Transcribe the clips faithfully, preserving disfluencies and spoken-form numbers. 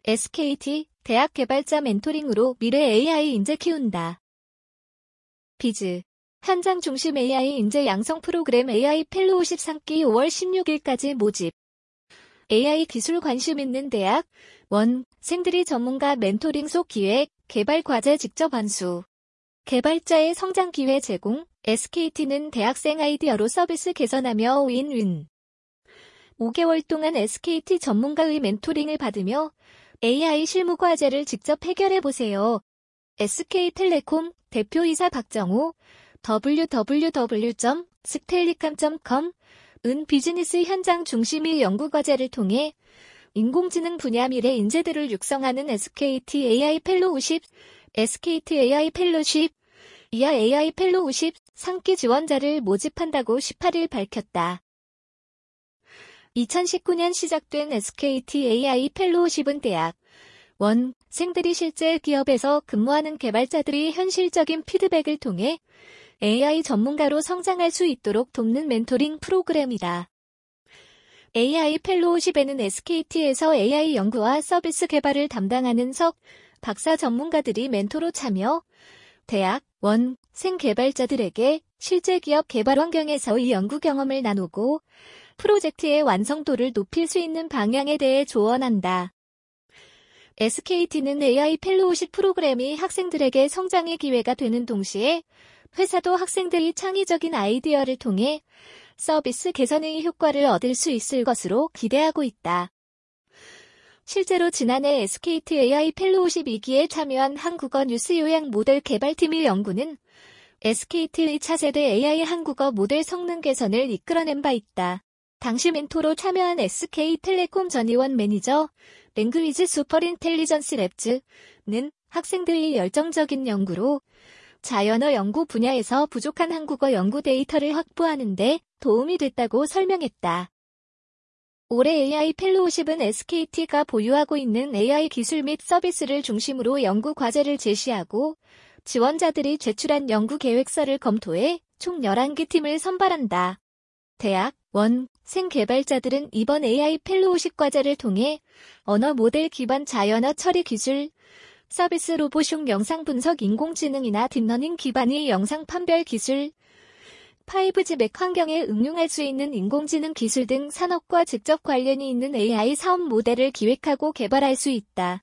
에스케이티, 대학 개발자 멘토링으로 미래 에이아이 인재 키운다. 비즈, 현장 중심 에이아이 인재 양성 프로그램 에이아이 펠로우 십삼 기 오월 십육일까지 모집. 에이아이 기술 관심 있는 대학, 원생들이 전문가 멘토링 속 기획, 개발 과제 직접 완수. 개발자의 성장 기회 제공, 에스케이티는 대학생 아이디어로 서비스 개선하며 윈윈. 오 개월 동안 에스케이티 전문가의 멘토링을 받으며 에이아이 실무 과제를 직접 해결해보세요. 에스케이텔레콤 대표이사 박정호, 더블유 더블유 더블유 점 스텔리캄 점 컴 은 비즈니스 현장 중심의 연구 과제를 통해 인공지능 분야 미래 인재들을 육성하는 에스케이티 에이아이 펠로우 십, 에스케이티 에이아이 펠로십, 이하 에이아이 펠로우 십삼 기 지원자를 모집한다고 십팔일 밝혔다. 이천십구 년 시작된 에스케이티 에이아이 펠로우 십은 대학, 원생들이 실제 기업에서 근무하는 개발자들이 현실적인 피드백을 통해 에이아이 전문가로 성장할 수 있도록 돕는 멘토링 프로그램이다. 에이아이 펠로우 십에는 에스케이티에서 에이아이 연구와 서비스 개발을 담당하는 석, 박사 전문가들이 멘토로 참여, 대학, 원생 개발자들에게 실제 기업 개발 환경에서의 연구 경험을 나누고 프로젝트의 완성도를 높일 수 있는 방향에 대해 조언한다. 에스케이티는 에이아이 펠로우 십 프로그램이 학생들에게 성장의 기회가 되는 동시에 회사도 학생들이 창의적인 아이디어를 통해 서비스 개선의 효과를 얻을 수 있을 것으로 기대하고 있다. 실제로 지난해 에스케이티 에이아이 펠로우 십이 기에 참여한 한국어 뉴스 요약 모델 개발팀의 연구는 에스케이티의 차세대 에이아이 한국어 모델 성능 개선을 이끌어낸 바 있다. 당시 멘토로 참여한 에스케이텔레콤 전희원 매니저, 랭귀지 슈퍼인텔리전스 랩즈는 학생들의 열정적인 연구로 자연어 연구 분야에서 부족한 한국어 연구 데이터를 확보하는 데 도움이 됐다고 설명했다. 올해 에이아이 펠로우 십은 에스케이티가 보유하고 있는 에이아이 기술 및 서비스를 중심으로 연구 과제를 제시하고 지원자들이 제출한 연구 계획서를 검토해 총 열한 개 팀을 선발한다. 대학, 원생 개발자들은 이번 에이아이 펠로우 십 과제를 통해 언어 모델 기반 자연어 처리 기술, 서비스 로봇용 영상 분석 인공지능이나 딥러닝 기반의 영상 판별 기술, 파이브지 맥 환경에 응용할 수 있는 인공지능 기술 등 산업과 직접 관련이 있는 에이아이 사업 모델을 기획하고 개발할 수 있다.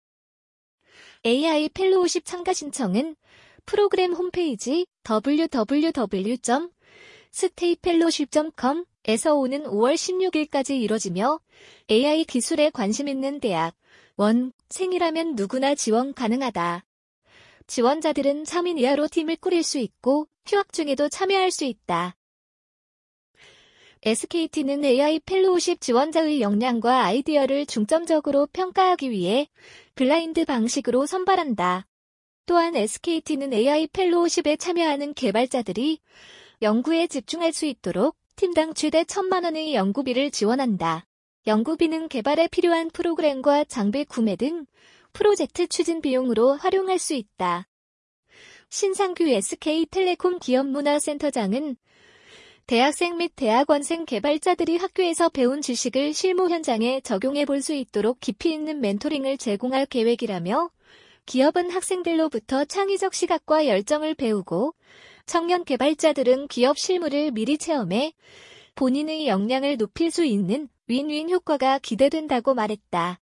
에이아이 펠로우 십 참가 신청은 프로그램 홈페이지 더블유 더블유 더블유 점 스테이펠로십 점 컴에서 오는 오월 십육일까지 이뤄지며 에이아이 기술에 관심 있는 대학, 원생이라면 누구나 지원 가능하다. 지원자들은 삼 인 이하로 팀을 꾸릴 수 있고 휴학 중에도 참여할 수 있다. 에스케이티는 에이아이 펠로우 십 지원자의 역량과 아이디어를 중점적으로 평가하기 위해 블라인드 방식으로 선발한다. 또한 에스케이티는 에이아이 펠로우 십에 참여하는 개발자들이 연구에 집중할 수 있도록 팀당 최대 천만 원의 연구비를 지원한다. 연구비는 개발에 필요한 프로그램과 장비 구매 등 프로젝트 추진 비용으로 활용할 수 있다. 신상규 에스케이텔레콤 기업문화센터장은 대학생 및 대학원생 개발자들이 학교에서 배운 지식을 실무 현장에 적용해 볼 수 있도록 깊이 있는 멘토링을 제공할 계획이라며 기업은 학생들로부터 창의적 시각과 열정을 배우고 청년 개발자들은 기업 실무를 미리 체험해 본인의 역량을 높일 수 있는 윈윈 효과가 기대된다고 말했다.